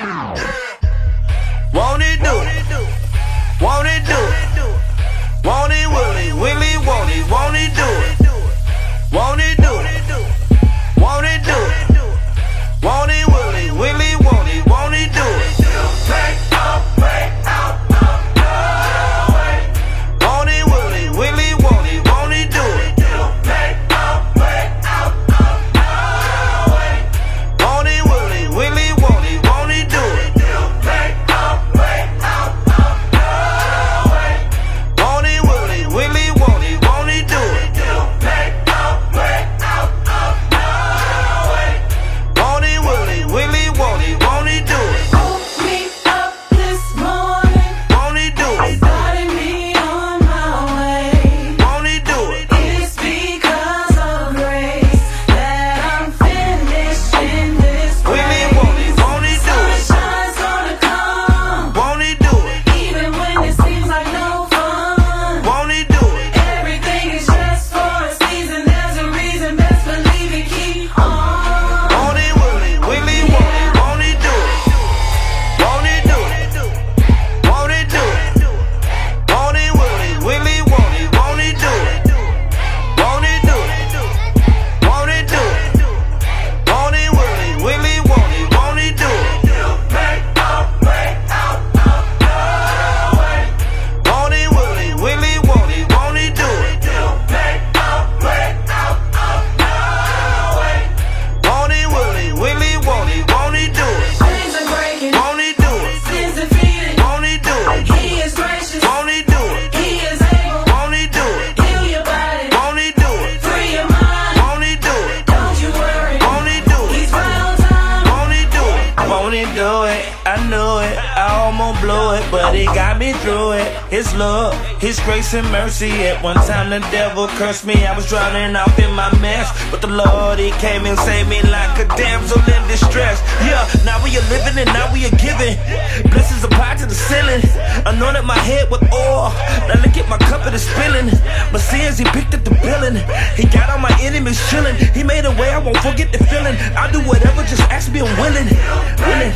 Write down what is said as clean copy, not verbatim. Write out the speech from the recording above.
Won't he do it? Won't he do it? Won't he, will he, won't he do it? Won't he do it? Won't he do it? Won't he, will he, won't he do it? Take a break out of the way. Won't he, will he, won't he do it? Take a break out of the way. Won't he, will he, won't he do it? Take a break out of the way. Won't he, will he, won't he do it? Take a break out of the way. Won't he, will he, won't he do it? Woke me up this morning, Won't he do it? started me on my way. Won't he do it? It's because of grace that I'm finishing this race. Won't he do it? Sunshine's gonna come, Won't he do it? even when it seems like no fun. Won't he do it? Everything is just for a season. There's a reason. Best believe it. Keep on. Won't he, will he, won't he do it? Won't he do it? Won't he do it? Won't he, will he, won't he do it? Won't he do it? Won't he do it? Won't he, will he, won't he do it? Take a break out of the way. Won't he, will he, won't he do it? Take a break out of the way. Won't he, will he, won't he do it? Chains are breaking. Won't he do it? Sins defeated. Won't he do it? He is gracious. Won't he do it? He is able. Won't he do it? Heal your body. Won't he do it? Free your mind. Won't he do it? Don't you worry. Won't he do it? He's right on time. Won't he do it? Won't he do it? I knew it. I almost blew it, but he got me through it. His love, his grace and mercy. At one time the devil cursed me. I was drowning off in my mess, but the Lord, he came and saved me like a damsel in distress. Yeah, now we are living and now we are giving. Blessings applied to the ceiling. Anointed my head with oil. Now look at my cup, it is spilling. My sins, he picked up the billing. He got all my enemies chilling. He made a way, I won't forget the feeling. I'll do whatever, just ask me, I'm willing.